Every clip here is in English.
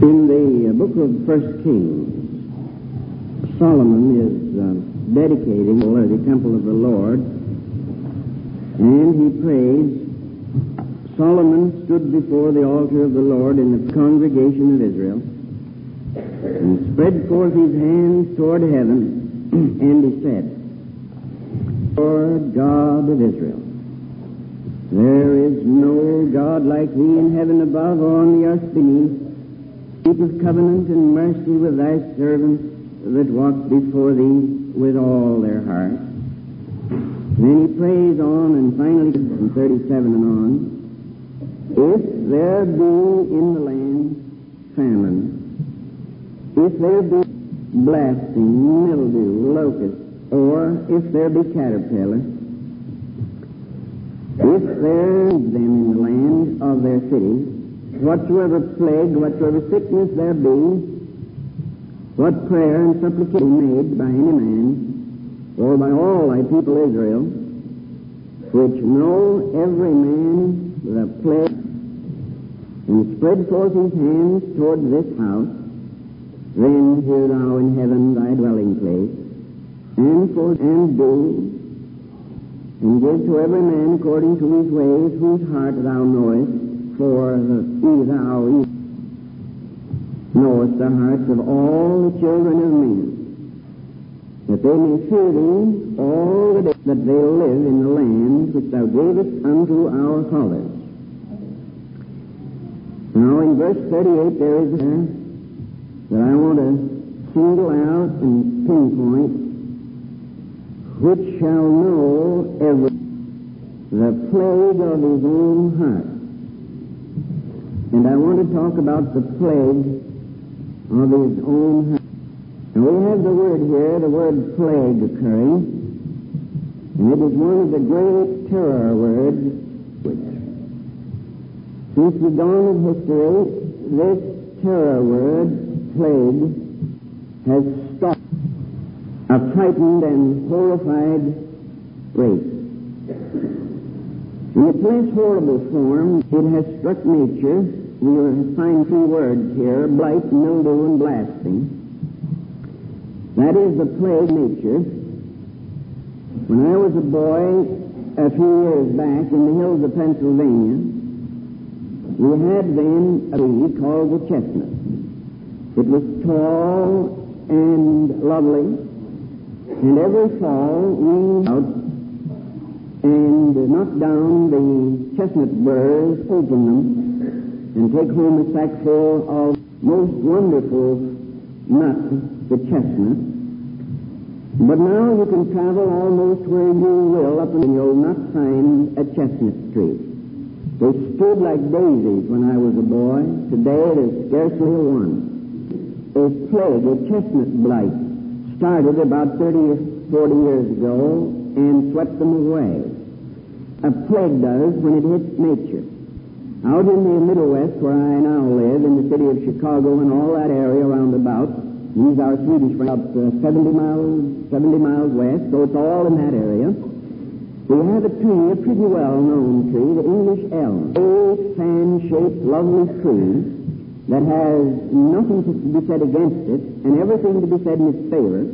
In the book of 1 Kings, Solomon is dedicating the temple of the Lord, and he prays. Solomon stood before the altar of the Lord in the congregation of Israel and spread forth his hands toward heaven, and he said, Lord God of Israel, there is no God like thee in heaven above or on the earth beneath. Keep of covenant and mercy with thy servants that walk before thee with all their heart. Then he prays on, and finally, from 37 and on, if there be in the land famine, if there be blasting, mildew, locust, or if there be caterpillar, if there is them in the land of their city, whatsoever plague, whatsoever sickness there be, what prayer and supplication made by any man, or by all thy people Israel, which know every man the plague, and spread forth his hands toward this house, then hear thou in heaven thy dwelling place, and do, and give to every man according to his ways, whose heart thou knowest, for thou knowest the hearts of all the children of men, that they may fear thee all the days that they live in the land which thou gavest unto our fathers. Now in verse 38 there is there that I want to single out and pinpoint, which shall know the plague of his own heart. And I want to talk about the plague of his own heart. Now we have the word here, the word plague occurring, and it is one of the great terror words. Since the dawn of history, this terror word, plague, has stalked a frightened and horrified race. In its less horrible form, it has struck nature. We will find two words here, blight, mildew, and blasting. That is the plague of nature. When I was a boy, a few years back, in the hills of Pennsylvania, we had then a tree called the chestnut. It was tall and lovely, and every fall we out and knock down the chestnut burrs, open them, and take home a sackful of most wonderful nuts, the chestnut. But now you can travel almost where you will up and you'll not find a chestnut tree. They stood like daisies when I was a boy. Today there's scarcely a one. A plague, a chestnut blight, started about 30 or 40 years ago and swept them away. A plague does when it hits nature. Out in the Middle West, where I now live, in the city of Chicago and all that area round about, these are Swedish friends, up 70 miles west, so it's all in that area. We have a tree, a pretty well-known tree, the English elm, a fan-shaped, lovely tree that has nothing to be said against it and everything to be said in its favor.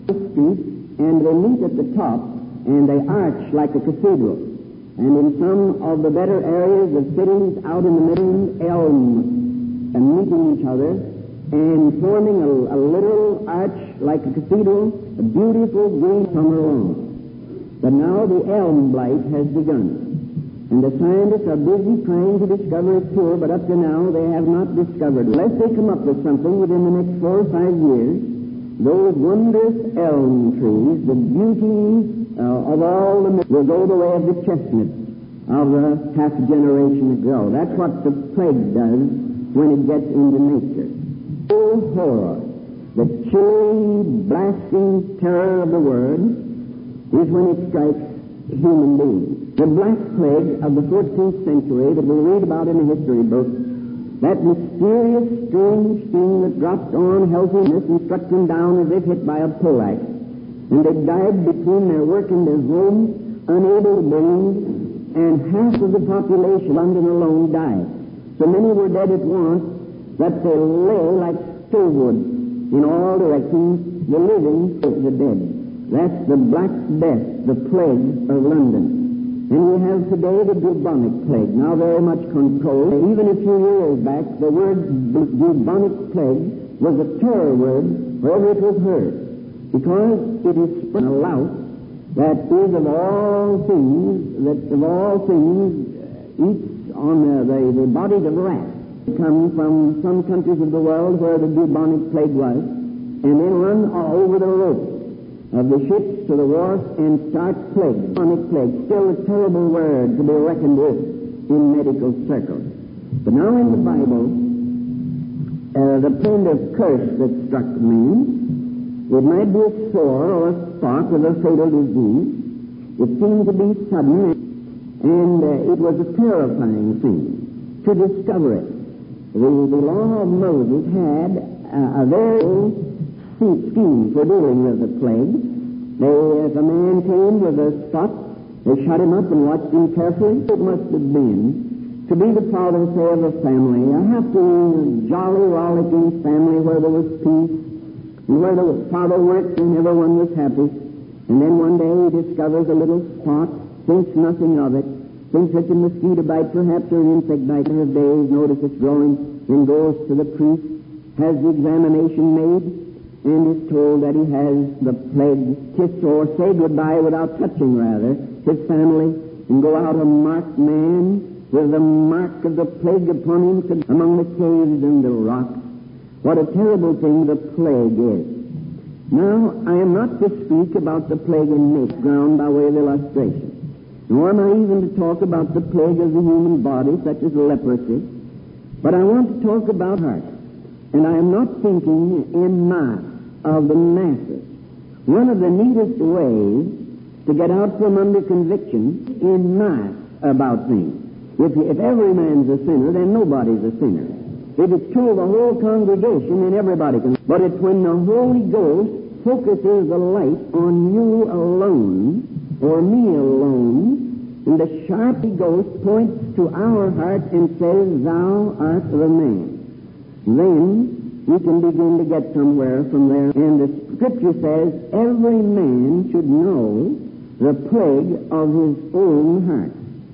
And they meet at the top, and they arch like a cathedral. And in some of the better areas of cities, out in the middle, elm and meeting each other and forming a literal arch like a cathedral, a beautiful green summer lawn. But now the elm blight has begun, and the scientists are busy trying to discover its cure, but up to now they have not discovered. Unless they come up with something within the next 4 or 5 years, those wondrous elm trees, the beauty of all the will go the way of the chestnut of half a generation ago. That's what the plague does when it gets into nature. Oh, horror! The chilly, blasting terror of the word is when it strikes human beings. The Black Plague of the 14th century that we read about in the history book, that mysterious, strange thing that dropped on healthiness and struck them down as if hit by a poleaxe, and they died between their work and their home, unable to breathe, and half of the population, London alone, died. So many were dead at once, that they lay like stove wood in all directions, the living, the dead. That's the Black Death, the plague of London. And we have today the bubonic plague, now very much controlled. Even a few years back, the word bubonic plague was a terror word wherever it was heard, because it is a lout that is of all things, eats on the bodies of rats. It comes from some countries of the world where the bubonic plague was, and then run all over the ropes of the ships to the wharf and start plague. Bubonic plague, still a terrible word to be reckoned with in medical circles. But now in the Bible, the kind of curse that struck man, it might be a sore or a spot of a fatal disease. It seemed to be sudden, and it was a terrifying thing to discover it. The law of Moses had a very scheme for dealing with the plague. If a man came with a spot, they shut him up and watched him carefully. It must have been to be the father, say, of a family, a happy, jolly, rollicking family where there was peace, and where the father worked and everyone was happy. And then one day he discovers a little spot, thinks nothing of it, thinks it's a mosquito bite perhaps or an insect bite. In his days, notice it's growing, then goes to the priest, has the examination made, and is told that he has the plague. Kiss or say goodbye without touching, rather, his family, and go out a marked man with the mark of the plague upon him among the caves and the rocks. What a terrible thing the plague is. Now, I am not to speak about the plague in nature ground by way of illustration, nor am I even to talk about the plague of the human body, such as leprosy, but I want to talk about heart. And I am not thinking in mass of the masses. One of the neatest ways to get out from under conviction in mass about things. If every man's a sinner, then nobody's a sinner. If it's true of the whole congregation, then everybody can. But it's when the Holy Ghost focuses the light on you alone, or me alone, and the sharp Ghost points to our heart and says, "Thou art the man." Then we can begin to get somewhere from there. And the Scripture says every man should know the plague of his own heart.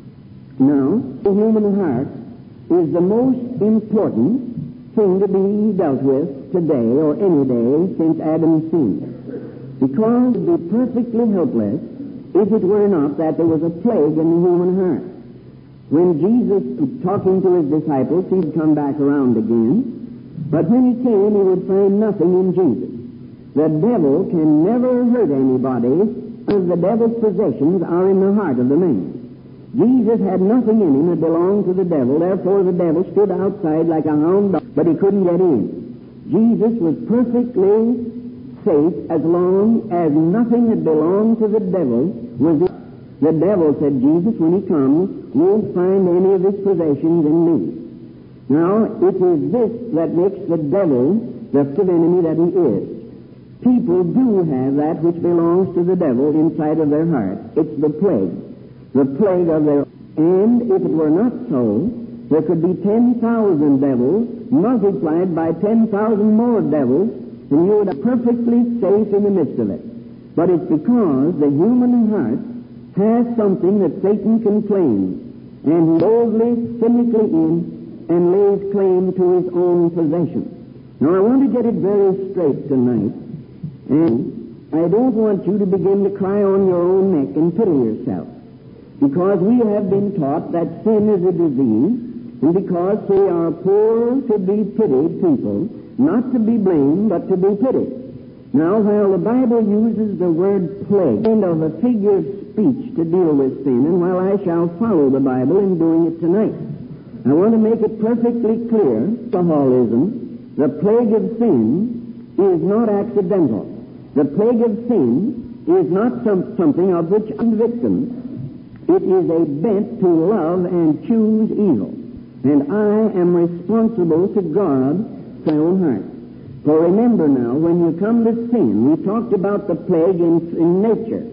Now, the human heart is the most important thing to be dealt with today or any day since Adam sinned. Because it would be perfectly helpless if it were not that there was a plague in the human heart. When Jesus, talking to his disciples, he'd come back around again, but when he came, he would find nothing in Jesus. The devil can never hurt anybody, as the devil's possessions are in the heart of the man. Jesus had nothing in him that belonged to the devil, therefore the devil stood outside like a hound dog, but he couldn't get in. Jesus was perfectly safe as long as nothing that belonged to the devil was in. The devil, said Jesus, when he comes, won't find any of his possessions in me. Now, it is this that makes the devil the enemy that he is. People do have that which belongs to the devil inside of their heart. It's the plague of their... And if it were not so, there could be 10,000 devils multiplied by 10,000 more devils, and you would be perfectly safe in the midst of it. But it's because the human heart has something that Satan can claim, and he boldly, cynically in, and lays claim to his own possession. Now, I want to get it very straight tonight, and I don't want you to begin to cry on your own neck and pity yourself, because we have been taught that sin is a disease, and because we are poor to be pitied people, not to be blamed, but to be pitied. Now, while the Bible uses the word plague, and of a figure of speech to deal with sin, and while I shall follow the Bible in doing it tonight, I want to make it perfectly clear, alcoholism, the plague of sin is not accidental. The plague of sin is not something of which I'm victim. It is a bent to love and choose evil. And I am responsible to God my own heart. For remember now, when you come to sin, we talked about the plague in nature.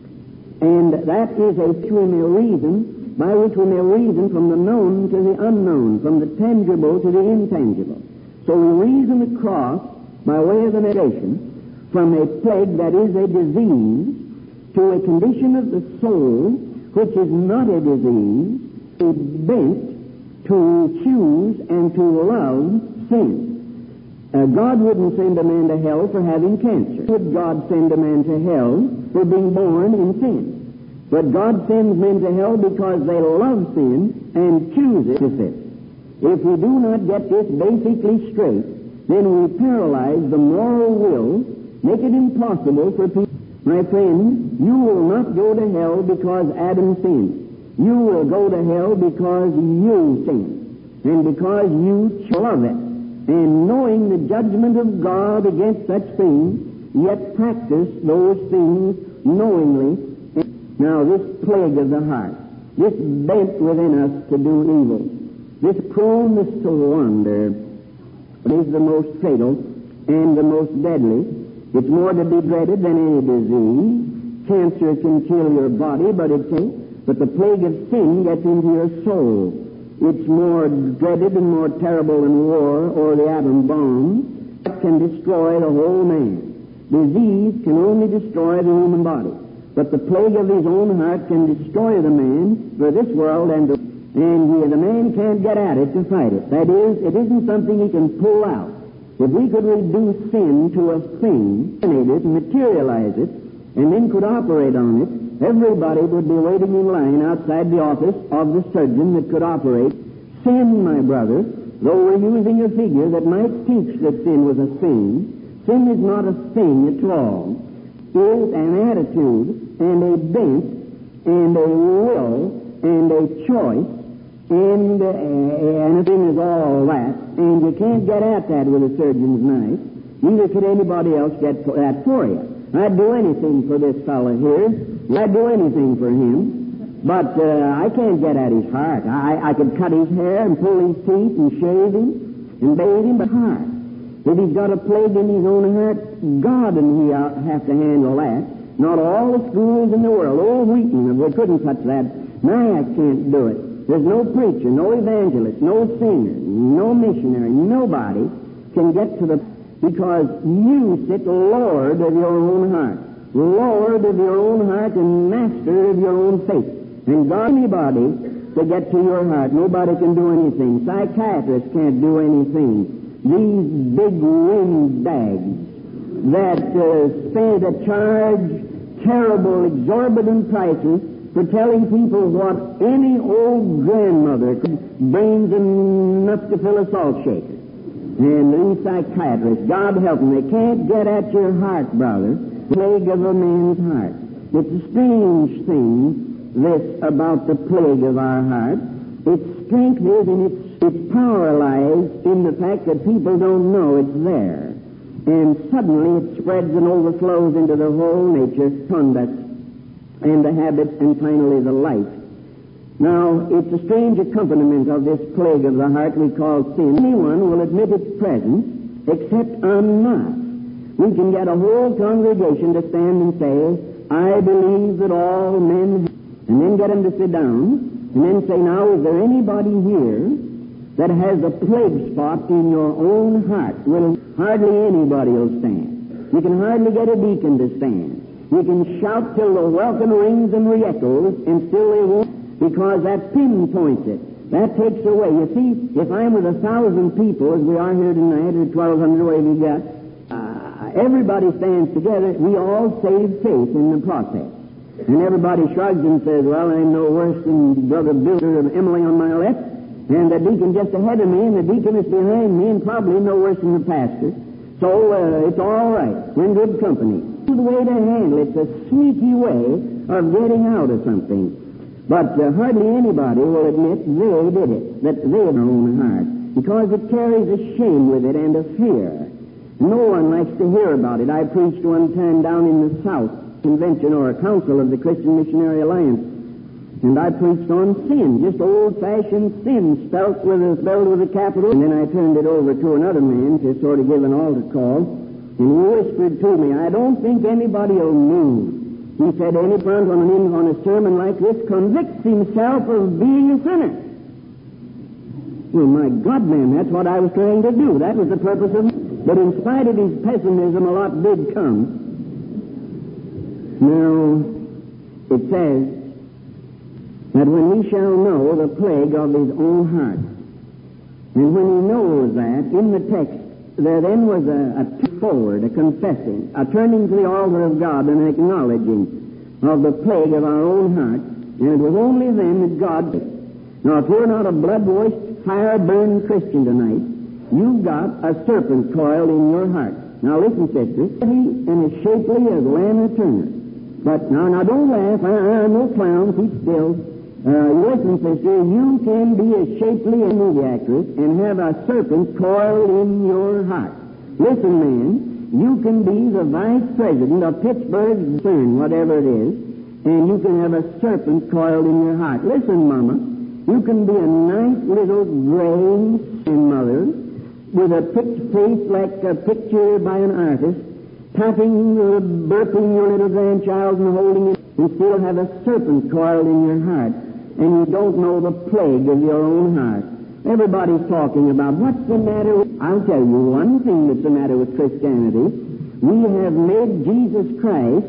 And that is by which we may reason from the known to the unknown, from the tangible to the intangible. So we reason across, by way of the negation, from a plague that is a disease to a condition of the soul which is not a disease, a bent to choose and to love sin. God wouldn't send a man to hell for having cancer. Would God send a man to hell for being born in sin? But God sends men to hell because they love sin and choose it to sin. If we do not get this basically straight, then we paralyze the moral will, make it impossible for people. My friend, you will not go to hell because Adam sinned. You will go to hell because you sinned, and because you love it. And knowing the judgment of God against such things, yet practice those things knowingly. Now, this plague of the heart, this bent within us to do evil, this proneness to wander, is the most fatal and the most deadly. It's more to be dreaded than any disease. Cancer can kill your body, but the plague of sin gets into your soul. It's more dreaded and more terrible than war or the atom bomb. It can destroy the whole man. Disease can only destroy the human body. But the plague of his own heart can destroy the man for this world and the man can't get at it to fight it. That is, it isn't something he can pull out. If we could reduce sin to a thing, it, materialize it, and then could operate on it, everybody would be waiting in line outside the office of the surgeon that could operate. Sin, my brother, though we're using a figure that might teach that sin was a thing, sin is not a thing at all. It is an attitude and a bent and a will and a choice, and sin is all that, and you can't get at that with a surgeon's knife. Neither could anybody else get that for you. I'd do anything for this fellow here. I'd do anything for him. But I can't get at his heart. I could cut his hair and pull his teeth and shave him and bathe him, but heart. If he's got a plague in his own heart, God and he have to handle that. Not all the schools in the world. Old Wheaton, we couldn't touch that. Nyack can't do it. There's no preacher, no evangelist, no singer, no missionary, nobody can get to the... Because you sit Lord of your own heart. Lord of your own heart and master of your own faith. And God, anybody to get to your heart. Nobody can do anything. Psychiatrists can't do anything. These big windbags that charge terrible, exorbitant prices for telling people what any old grandmother could brains enough to fill a salt shaker. And these psychiatrists, God help them, they can't get at your heart, brother. The plague of a man's heart. It's a strange thing, this about the plague of our heart. Its strength is in it's paralyzed in the fact that people don't know it's there. And suddenly it spreads and overflows into the whole nature, conduct, and the habits, and finally the life. Now, it's a strange accompaniment of this plague of the heart we call sin. Anyone will admit its presence, except en masse. We can get a whole congregation to stand and say, I believe that all men, and then get them to sit down, and then say, now, is there anybody here that has a plague spot in your own heart? Well, hardly anybody will stand. You can hardly get a deacon to stand. You can shout till the welkin rings and re-echoes, and still they won't. Because that pinpoints it. That takes away. You see, if I'm with 1,000 people, as we are here tonight, or 1,200, whatever you got, everybody stands together. We all save faith in the process. And everybody shrugs and says, well, I'm no worse than Brother Bill or Emily on my left, and the deacon just ahead of me, and the deacon is behind me, and probably no worse than the pastor. So it's all right. We're in good company. It's the way to handle it. It's a sneaky way of getting out of something. But hardly anybody will admit they did it, that they have their own heart, because it carries a shame with it and a fear. No one likes to hear about it. I preached one time down in the South Convention or a council of the Christian Missionary Alliance, and I preached on sin, just old-fashioned sin, spelled with a capital. And then I turned it over to another man to sort of give an altar call, and he whispered to me, I don't think anybody will move. He said, any front on a sermon like this convicts himself of being a sinner. Well, my God, man, that's what I was trying to do. That was the purpose of it. But in spite of his pessimism, a lot did come. Now, it says that when he shall know the plague of his own heart, and when he knows that, in the text, there then was a forward, a confessing, a turning to the altar of God and an acknowledging of the plague of our own heart, and it was only then that God did. Now, if you're not a blood-washed, fire-burned Christian tonight, you've got a serpent coiled in your heart. Now, listen, sister, and as shapely as Lana Turner. But now don't laugh. I'm no clown. Keep still. Listen, sister, you can be as shapely as a movie actress and have a serpent coiled in your heart. Listen, man, you can be the vice president of Pittsburgh CERN, whatever it is, and you can have a serpent coiled in your heart. Listen, Mama, you can be a nice little gray mother with a face like a picture by an artist, patting, burping your little grandchild and holding it, and still have a serpent coiled in your heart, and you don't know the plague of your own heart. Everybody's talking about what's the matter with... I'll tell you one thing that's the matter with Christianity. We have made Jesus Christ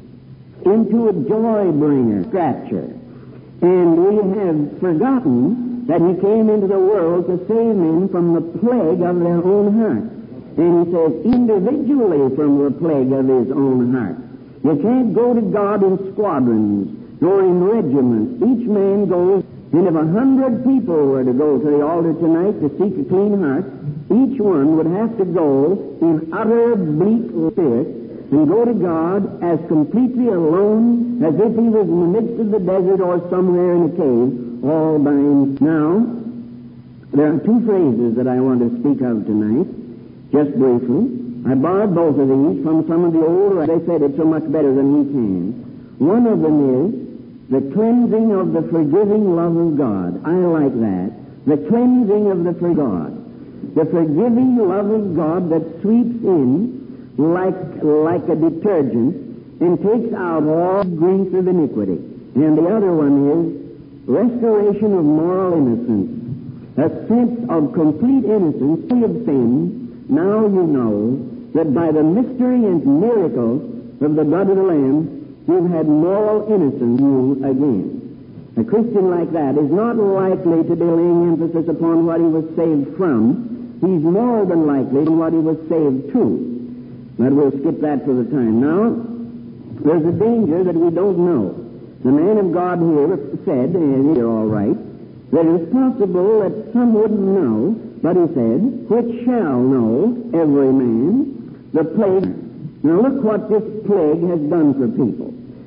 into a joy-bringer, rapture. And we have forgotten that he came into the world to save men from the plague of their own heart. And he says, individually from the plague of his own heart. You can't go to God in squadrons, nor in regiments. Each man goes, and if 100 people were to go to the altar tonight to seek a clean heart, each one would have to go in utter bleak spirit and go to God as completely alone as if he was in the midst of the desert or somewhere in a cave, all by himself. Now, there are two phrases that I want to speak of tonight, just briefly. I borrowed both of these from some of the older. They said it so much better than we can. One of them is the cleansing of the forgiving love of God. I like that. The cleansing of the God. The forgiving love of God that sweeps in like a detergent and takes out all grease of iniquity. And the other one is restoration of moral innocence. A sense of complete innocence, free of sin. Now you know that by the mystery and miracle of the blood of the Lamb, you've had moral innocence you again. A Christian like that is not likely to be laying emphasis upon what he was saved from. He's more than likely on what he was saved to. But we'll skip that for the time. Now, there's a danger that we don't know. The man of God here said, and you're all right, that it's possible that some wouldn't know, but he said, which shall know every man the plague. Now look what this plague has done for people.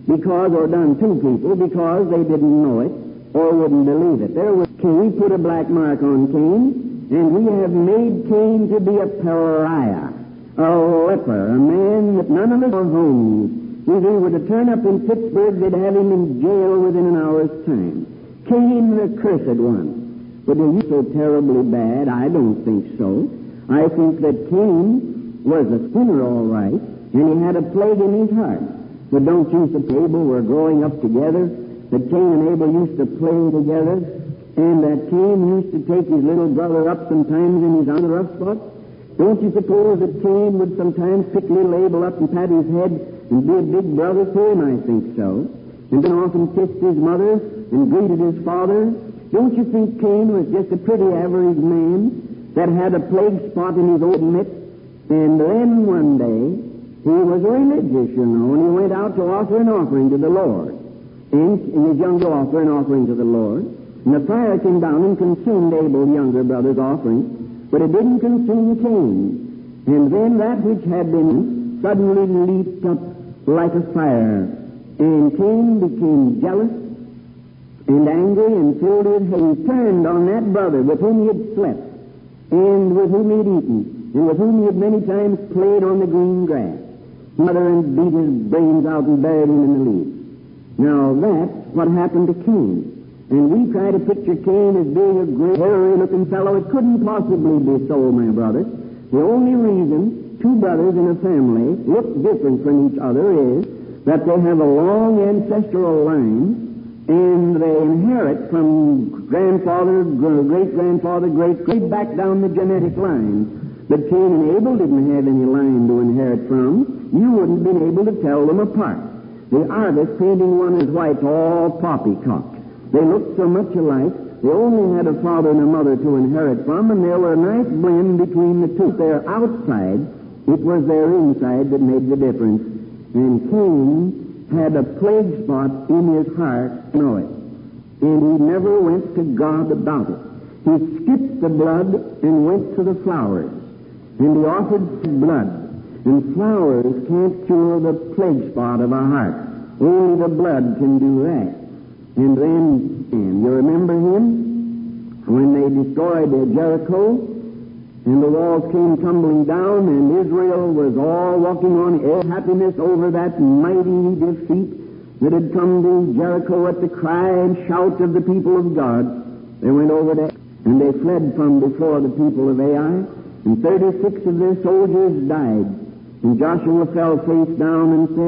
Done to people because they didn't know it or wouldn't believe it. We put a black mark on Cain, and we have made Cain to be a pariah, a leper, a man that none of us are homes. If he were to turn up in Pittsburgh, they'd have him in jail within an hour's time. Cain, the cursed one. But are you so terribly bad? I don't think so. I think that Cain was a sinner, all right, and he had a plague in his heart. But don't you suppose Abel were growing up together, that Cain and Abel used to play together, and that Cain used to take his little brother up sometimes in his other rough spot? Don't you suppose that Cain would sometimes pick little Abel up and pat his head and be a big brother to him? I think so. And then often kissed his mother and greeted his father. Don't you think Cain was just a pretty average man that had a plague spot in his old midst? And then one day, he was religious, you know, and he went out to offer an offering to the Lord. And his younger offer an offering to the Lord. And the fire came down and consumed Abel's younger brother's offering, but it didn't consume Cain. And then that which had been suddenly leaped up like a fire. And Cain became jealous and angry and filled his hate. He turned on that brother with whom he had slept, and with whom he had eaten, and with whom he had many times played on the green grass. Mother and beat his brains out and buried him in the leaves. Now that's what happened to Cain. And we try to picture Cain as being a great, hairy-looking fellow. It couldn't possibly be so, my brother. The only reason two brothers in a family look different from each other is that they have a long ancestral line, And they inherit from grandfather, great-grandfather, great back down the genetic line. But Cain and Abel didn't have any line to inherit from. You wouldn't have been able to tell them apart. The artist painting one as white, all poppycock. They looked so much alike. They only had a father and a mother to inherit from, and there were a nice blend between the two. Their outside, it was their inside that made the difference. And Cain had a plague spot in his heart, know it. And he never went to God about it. He skipped the blood and went to the flowers. And he offered blood. And flowers can't cure the plague spot of a heart. Only the blood can do that. And then, you remember him? When they destroyed Jericho, and the walls came tumbling down, and Israel was all walking on air happiness over that mighty defeat that had come to Jericho at the cry and shout of the people of God. They went over there, and they fled from before the people of Ai, and 36 of their soldiers died. And Joshua fell face down and said,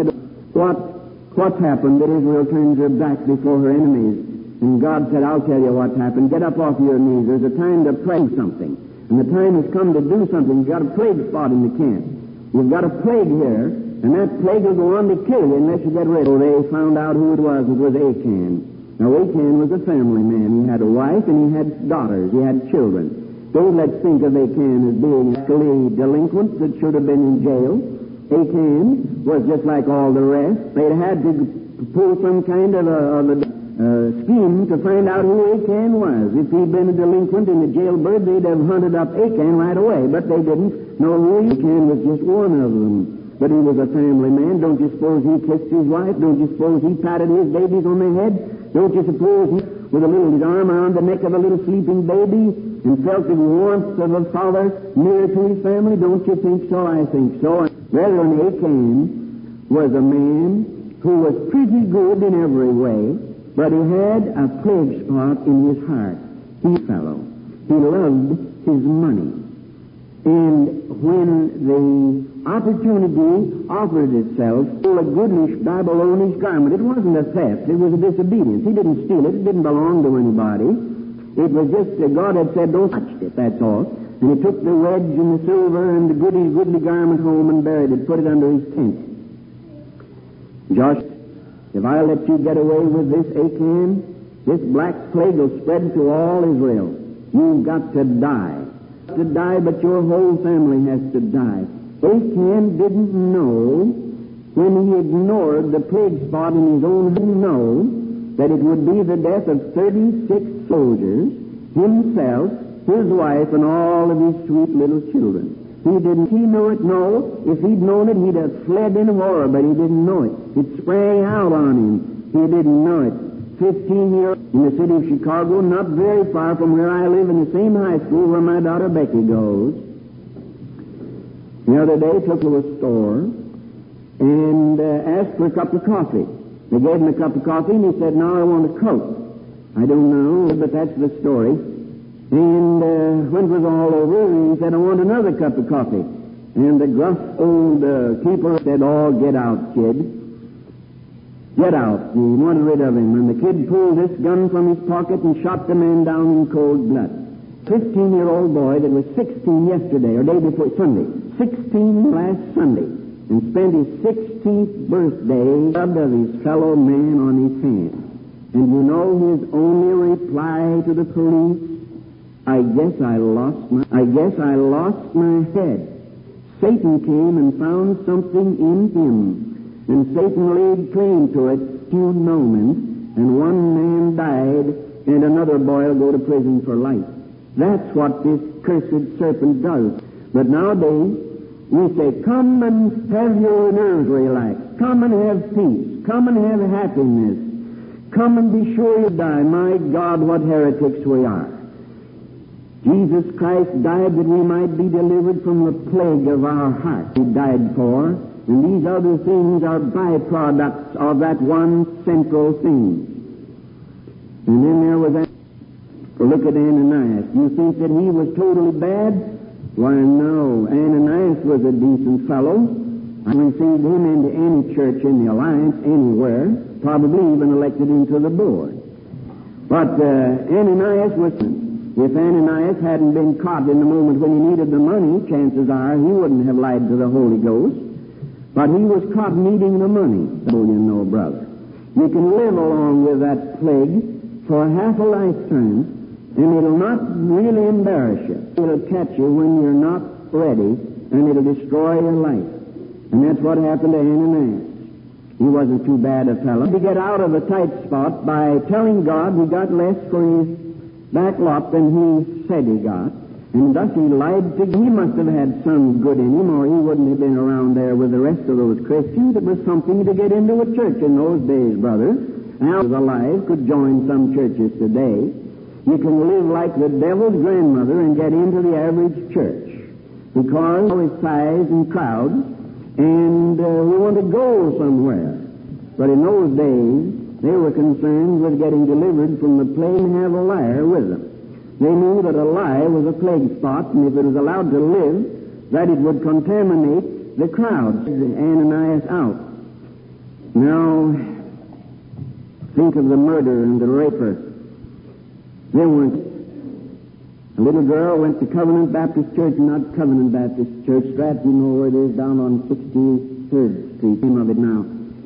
What's happened that Israel turns her back before her enemies? And God said, I'll tell you what's happened. Get up off your knees. There's a time to pray something. And the time has come to do something. You've got a plague spot in the camp. You've got a plague here, and that plague will go on to kill you unless you get rid of it. So they found out who it was. It was Achan. Now, Achan was a family man. He had a wife, and he had daughters. He had children. Don't let's think of Achan as being a delinquent that should have been in jail. Achan was just like all the rest. They'd had to pull some kind of a scheme to find out who Achan was. If he'd been a delinquent in the jailbird, they'd have hunted up Achan right away, but they didn't know who Achan was. Just one of them. But he was a family man. Don't you suppose he kissed his wife? Don't you suppose he patted his babies on the head? Don't you suppose he, with his arm around the neck of a little sleeping baby, and felt the warmth of a father near to his family? Don't you think so? I think so. Brethren, Achan was a man who was pretty good in every way, but he had a plague spot in his heart. He loved his money. And when the opportunity offered itself for a goodly Babylonish garment, it wasn't a theft, it was a disobedience. He didn't steal it, it didn't belong to anybody. It was just that God had said, don't touch it, that's all. And he took the wedge and the silver and the goodly garment home and buried it, put it under his tent. Josh, if I let you get away with this, Achan, this black plague will spread to all Israel. You've got to die. To die, but your whole family has to die. Achan didn't know, when he ignored the plague spot in his own home, that it would be the death of 36 soldiers, himself, his wife, and all of his sweet little children. He knew it? No. If he'd known it, he'd have fled in horror, but he didn't know it. It sprang out on him. He didn't know it. 15-year-old in the city of Chicago, not very far from where I live, in the same high school where my daughter Becky goes. The other day, took to a store and asked for a cup of coffee. They gave him a cup of coffee, and he said, "Now I want a Coke." I don't know, but that's the story. And when it was all over, he said, "I want another cup of coffee." And the gruff old keeper said, "Oh, get out, kid. Get out." He wanted rid of him. And the kid pulled this gun from his pocket and shot the man down in cold blood. 15-year-old boy that was 16 yesterday, or day before Sunday. 16 last Sunday. And spent his 16th birthday blood of his fellow man on his hand. And you know his only reply to the police? I guess I lost my head. Satan came and found something in him, and Satan laid claim to it few moments, and one man died, and another boy will go to prison for life. That's what this cursed serpent does. But nowadays, we say, come and have your nerves relaxed. Come and have peace. Come and have happiness. Come and be sure you die. My God, what heretics we are. Jesus Christ died that we might be delivered from the plague of our heart. He died for, and these other things are byproducts of that one central thing. And then there was that. Look at Ananias. You think that he was totally bad? Why, no. Ananias was a decent fellow. I received him into any church in the Alliance, anywhere. probably even elected into the board. But Ananias was... If Ananias hadn't been caught in the moment when he needed the money, chances are he wouldn't have lied to the Holy Ghost. But he was caught needing the money. Oh, you know, brother. You can live along with that plague for half a lifetime, and it'll not really embarrass you. It'll catch you when you're not ready, and it'll destroy your life. And that's what happened to Ananias. He wasn't too bad a fellow. To get out of a tight spot by telling God he got less for his back lot than he said he got, and thus he lied to... He must have had some good in him, or he wouldn't have been around there with the rest of those Christians. It was something to get into a church in those days, brother. Now, alive could join some churches today. You can live like the devil's grandmother and get into the average church, because of its size and crowds, and we want to go somewhere. But in those days, they were concerned with getting delivered from the plague and have a liar with them. They knew that a lie was a plague spot, and if it was allowed to live, that it would contaminate the crowd. Ananias out. Now, think of the murderer and the raper. They weren't. A little girl went to Covenant Baptist Church, not Covenant Baptist Church, Stratford, you know where it is, down on 63rd Street, name of it now.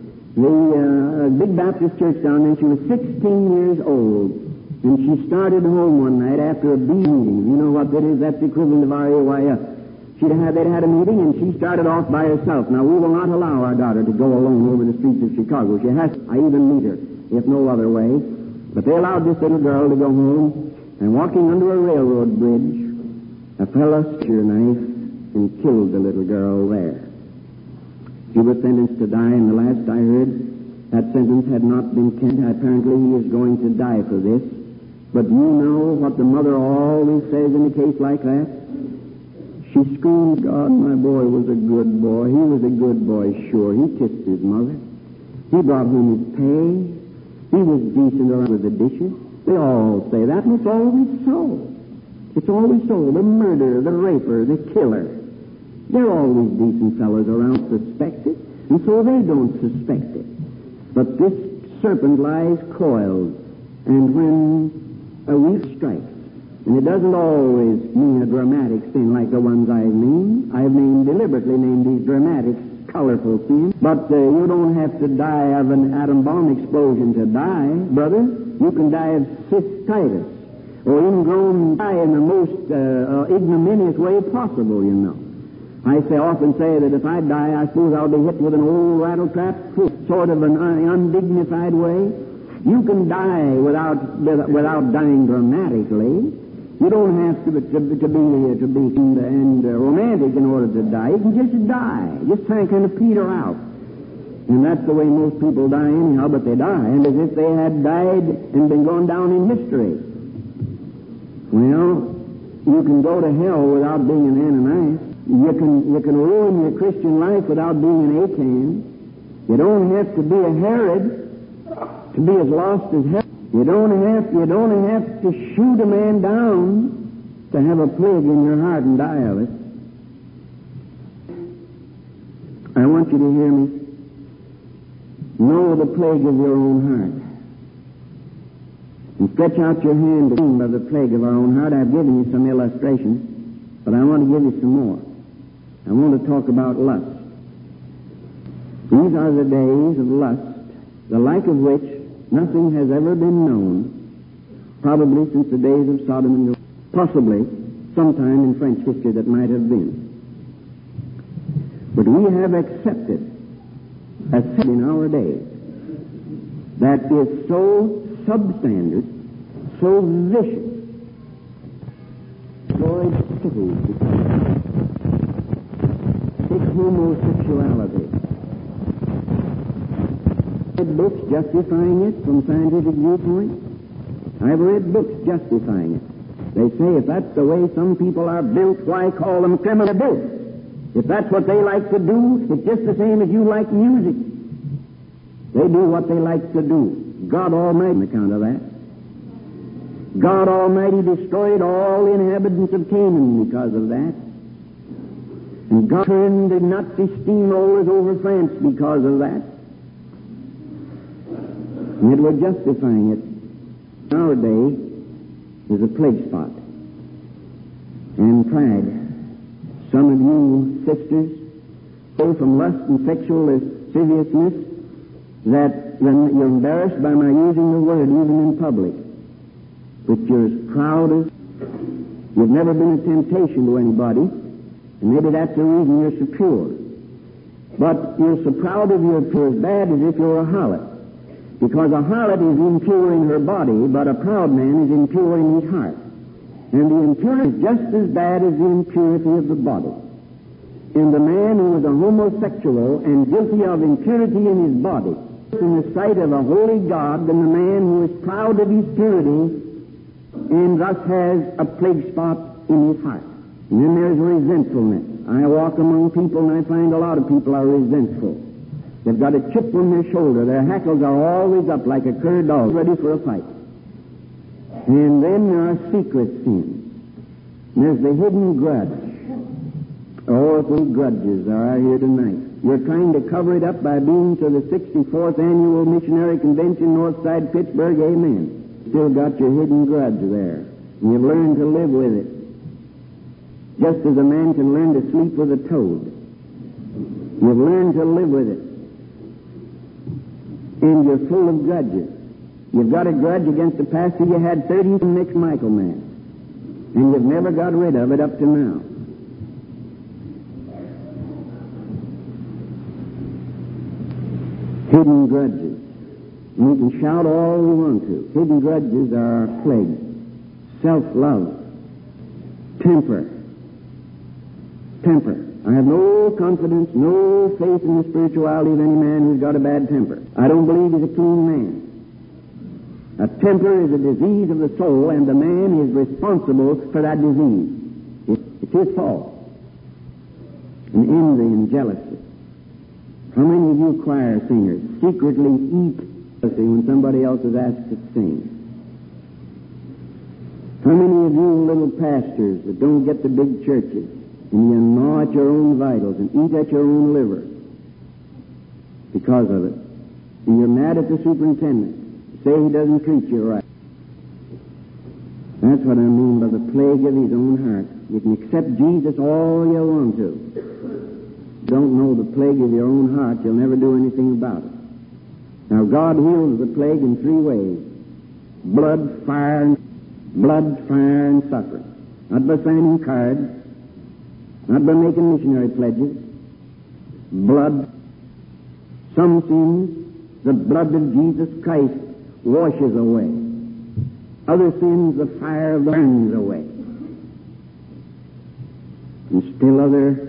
The big Baptist church down there. She was 16 years old, and she started home one night after a bee meeting. You know what that is? That's the equivalent of RAYF. They'd had a meeting, and she started off by herself. Now, we will not allow our daughter to go alone over the streets of Chicago. She has to. I even meet her, if no other way. But they allowed this little girl to go home, and walking under a railroad bridge, a fellow took a knife and killed the little girl there. He was sentenced to die, and the last I heard, that sentence had not been canceled. Apparently he is going to die for this. But you know what the mother always says in a case like that? She screamed, God, my boy was a good boy. He was a good boy, sure. He kissed his mother. He brought home his pay. He was decent around with the dishes. They all say that, and it's always so. It's always so. The murderer, the raper, the killer. They're always decent fellows around suspected, and so they don't suspect it. But this serpent lies coiled, and when a week strikes, and it doesn't always mean a dramatic sin like the ones I've named. I've deliberately named these dramatic, colorful sins. But you don't have to die of an atom bomb explosion to die, brother. You can die of cystitis, or ingrown die in the most ignominious way possible, you know. I often say that if I die, I suppose I'll be hit with an old rattletrap, sort of an undignified way. You can die without dying dramatically. You don't have to be romantic in order to die. You can just die, just kind of peter out. And that's the way most people die anyhow, but they die, and as if they had died and been gone down in mystery. Well, you can go to hell without being an Ananias. You can ruin your Christian life without being an Achan. You don't have to be a Herod to be as lost as Herod. You don't have to shoot a man down to have a plague in your heart and die of it. I want you to hear me. Know the plague of your own heart. And stretch out your hand to by the plague of our own heart. I've given you some illustrations, but I want to give you some more. I want to talk about lust. These are the days of lust, the like of which nothing has ever been known, probably since the days of Sodom and Gomorrah, possibly sometime in French history that might have been. But we have accepted a sin in our days that is so substandard, so vicious, take homosexuality. I've read books justifying it from scientific viewpoint. I've read books justifying it. They say if that's the way some people are built, why call them criminally built? If that's what they like to do, it's just the same as you like music. They do what they like to do. God Almighty, on account of that. God Almighty destroyed all the inhabitants of Canaan because of that. And God turned the Nazi steamrollers over France because of that. And it was justifying it. Our day is a plague spot. And pride. Some of you sisters go from lust and sexual lasciviousness that you're embarrassed by my using the word even in public. But you're as proud as you've never been a temptation to anybody, and maybe that's the reason you're so pure. But you're so proud of your pure as bad as if you're a harlot. Because a harlot is impure in her body, but a proud man is impure in his heart. And the impurity is just as bad as the impurity of the body. And the man who is a homosexual and guilty of impurity in his body, in the sight of a holy God, than the man who is proud of his purity and thus has a plague spot in his heart. And then there's resentfulness. I walk among people and I find a lot of people are resentful. They've got a chip on their shoulder. Their hackles are always up like a cur dog, ready for a fight. And then there are secret sins. There's the hidden grudge. Oh, if we grudges are here tonight. You're trying to cover it up by being to the 64th Annual Missionary Convention, Northside, Pittsburgh, amen. Still got your hidden grudge there. And you've learned to live with it. Just as a man can learn to sleep with a toad. You've learned to live with it. And you're full of grudges. You've got a grudge against the pastor you had 30 from next Michael Mass. And you've never got rid of it up to now. Hidden grudges. And we can shout all we want to. Hidden grudges are our plague. Self-love. Temper. I have no confidence, no faith in the spirituality of any man who's got a bad temper. I don't believe he's a clean man. A temper is a disease of the soul, and the man is responsible for that disease. It's his fault. And envy and jealousy. How many of you choir singers secretly eat when somebody else is asked to sing? How many of you little pastors that don't get the big churches, and you gnaw at your own vitals and eat at your own liver because of it, and you're mad at the superintendent, say he doesn't treat you right? That's what I mean by the plague of his own heart. You can accept Jesus all you want to. Don't know the plague of your own heart, you'll never do anything about it. Now, God heals the plague in three ways. Blood, fire, and suffering. Not by signing cards, not by making missionary pledges. Blood. Some sins, the blood of Jesus Christ washes away. Other sins, the fire burns away. And still other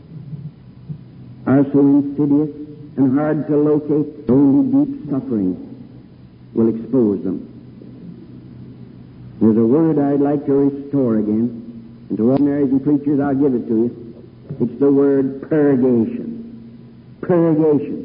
are so insidious and hard to locate, only deep suffering will expose them. There's a word I'd like to restore again, and to ordinaries and preachers I'll give it to you. It's the word purgation. Purgation.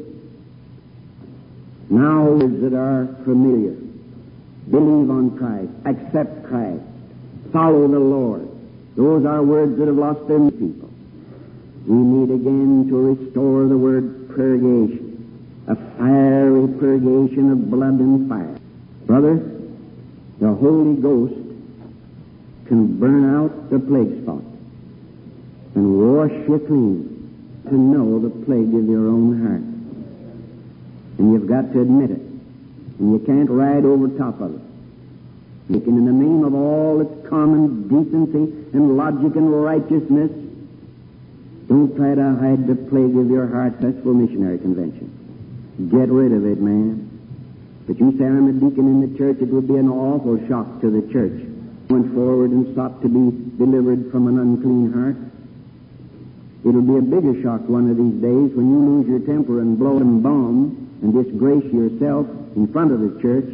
Now words that are familiar. Believe on Christ. Accept Christ. Follow the Lord. Those are words that have lost their people. We need again to restore the word purgation. A fiery purgation of blood and fire. Brother, the Holy Ghost can burn out the plague spot and wash you clean to know the plague of your own heart. And you've got to admit it. And you can't ride over top of it. You can, in the name of all that's common decency and logic and righteousness, don't try to hide the plague of your heart. That's for missionary convention. Get rid of it, man. But you say, I'm a deacon in the church, it would be an awful shock to the church. Went forward and sought to be delivered from an unclean heart. It'll be a bigger shock one of these days when you lose your temper and blow and bomb and disgrace yourself in front of the church.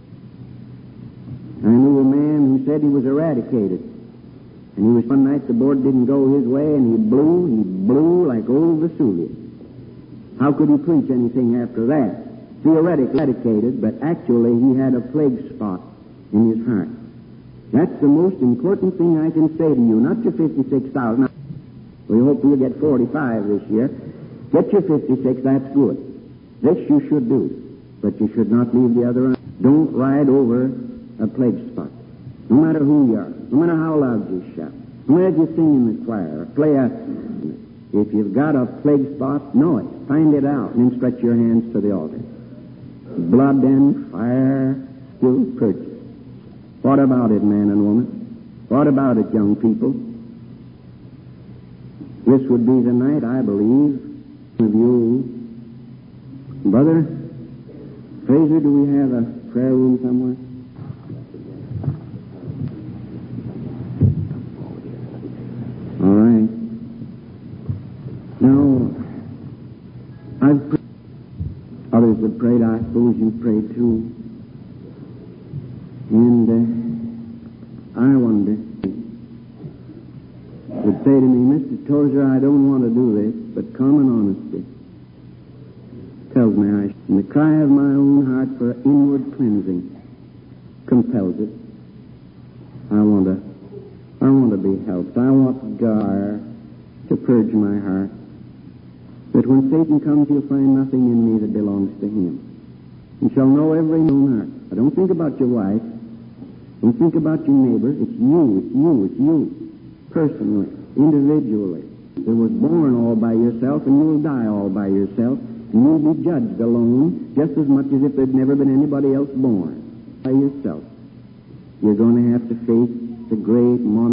I knew a man who said he was eradicated. And he was one night the board didn't go his way, and he blew like old Vesuvius. How could he preach anything after that? Theoretically eradicated, but actually he had a plague spot in his heart. That's the most important thing I can say to you, not your 56,000. We hope you'll get 45 this year. Get your 56, that's good. This you should do. but you should not leave the other end. Don't ride over a plague spot, no matter who you are, no matter how loud you shout, no matter if you sing in the choir or play a... If you've got a plague spot, know it, find it out, and then stretch your hands to the altar. Blood and fire still purges. What about it, man and woman? What about it, young people? This would be the night, I believe, of you. Brother Fraser, do we have a prayer room somewhere? All right. Now, I've prayed. Others have prayed. I suppose you prayed too. And I wonder, would say to me, Mr. Tozer, I don't want to do this, but common honesty tells me I should. And the cry of my own heart for inward cleansing compels it. I want to be helped. I want God to purge my heart, that when Satan comes, he'll find nothing in me that belongs to him. He shall know every known heart. I don't think about your wife. Don't think about your neighbor. It's you, personally, individually. You was born all by yourself, and you'll die all by yourself, and you'll be judged alone, just as much as if there'd never been anybody else born by yourself. You're going to have to face the great